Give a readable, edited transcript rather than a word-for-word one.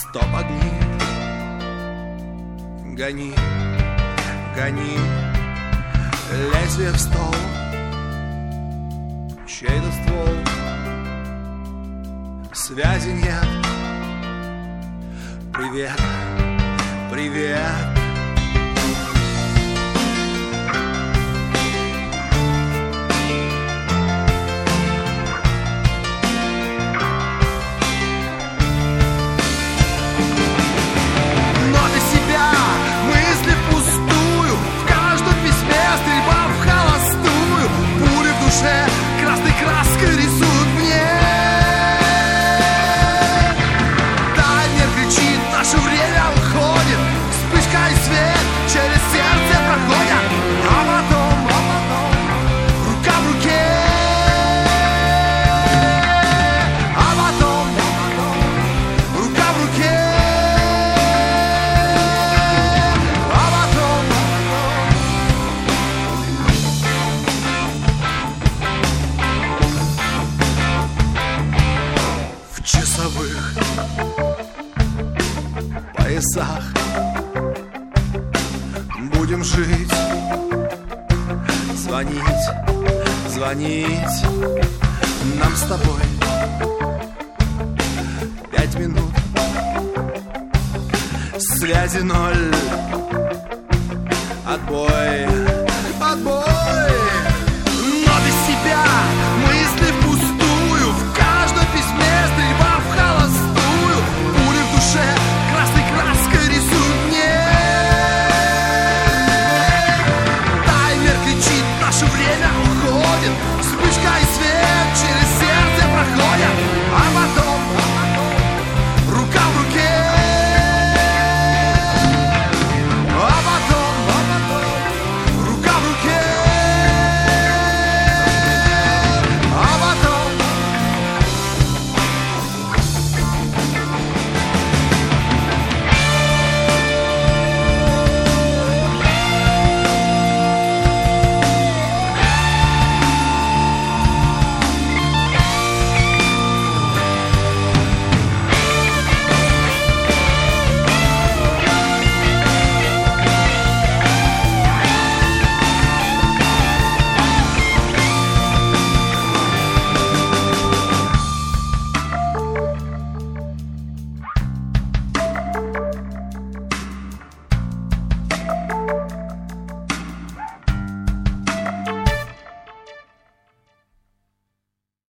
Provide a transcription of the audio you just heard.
Стоп, огни, гони, гони лезвие в стол, чей-то ствол, связи нет. Привет, привет. Красной краской рисуют мне. Таймер кричит, наше время уходит. Вспышка и свет через сердце проходят. А потом рука в руке. А потом рука в руке. А потом в часовых поясах будем жить, звонить, звонить нам с тобой 5 минут, связи ноль, отбой, отбой.